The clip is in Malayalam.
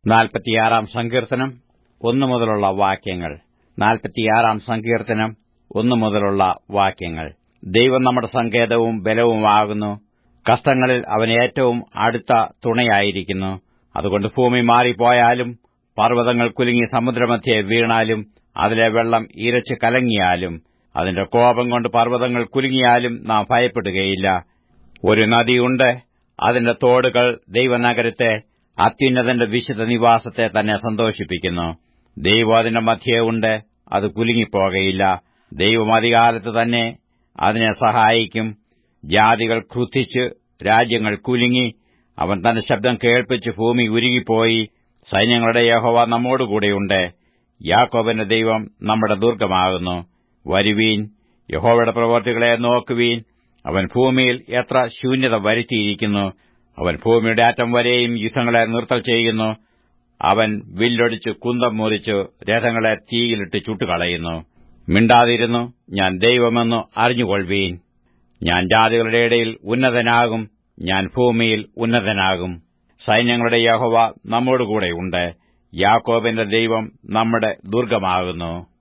46 സങ്കീർത്തനം 1 മുതലുള്ള വാക്യങ്ങൾ. 46 സങ്കീർത്തനം 1 മുതലുള്ള വാക്യങ്ങൾ. ദൈവം നമ്മുടെ സങ്കേതവും ബലവുമാകുന്നു. കഷ്ടങ്ങളിൽ അവൻ ഏറ്റവും അടുത്ത തുണയായിരിക്കുന്നു. അതുകൊണ്ട് ഭൂമി മാറിപ്പോയാലും, പർവ്വതങ്ങൾ കുലുങ്ങി സമുദ്രമധ്യേ വീണാലും, അതിലെ വെള്ളം ഇരച്ചു കലങ്ങിയാലും, അതിന്റെ കോപം കൊണ്ട് പർവ്വതങ്ങൾ കുലുങ്ങിയാലും നാം ഭയപ്പെടുകയില്ല. ഒരു നദിയുണ്ട്, അതിന്റെ തോടുകൾ ദൈവനഗരത്തെ, അത്യുന്നതന്റെ വിശുദ്ധ നിവാസത്തെ തന്നെ സന്തോഷിപ്പിക്കുന്നു. ദൈവം അതിന്റെ മധ്യേ ഉണ്ട്, അത് കുലുങ്ങിപ്പോകയില്ല. ദൈവം അധികാലത്ത് തന്നെ അതിനെ സഹായിക്കും. ജാതികൾ ക്രുദ്ധിച്ച് രാജ്യങ്ങൾ കുലുങ്ങി. അവൻ തന്റെ ശബ്ദം കേൾപ്പിച്ച് ഭൂമി ഉരുകിപ്പോയി. സൈന്യങ്ങളുടെ യഹോവ നമ്മോടുകൂടെയുണ്ട്. യാക്കോബിന്റെ ദൈവം നമ്മുടെ ദുർഗ്ഗമാകുന്നു. വരുവീൻ, യഹോവയുടെ പ്രവൃത്തികളെ നോക്കുവീൻ. അവൻ ഭൂമിയിൽ എത്ര ശൂന്യത വരുത്തിയിരിക്കുന്നു. അവൻ ഭൂമിയുടെ അറ്റം വരെയും യുദ്ധങ്ങളെ നിർത്തൽ ചെയ്യുന്നു. അവൻ വില്ലൊടിച്ച് കുന്തം മുറിച്ച് രഥങ്ങളെ തീയിലിട്ട് ചുട്ടുകളയുന്നു. മിണ്ടാതിരുന്നു, ഞാൻ ദൈവമെന്ന് അറിഞ്ഞുകൊള്ളുവീൻ. ഞാൻ ജാതികളുടെ ഇടയിൽ ഉന്നതനാകും, ഞാൻ ഭൂമിയിൽ ഉന്നതനാകും. സൈന്യങ്ങളുടെ യഹോവ നമ്മോടുകൂടെയുണ്ട്. യാക്കോബിന്റെ ദൈവം നമ്മുടെ ദുർഗ്ഗമാകുന്നു.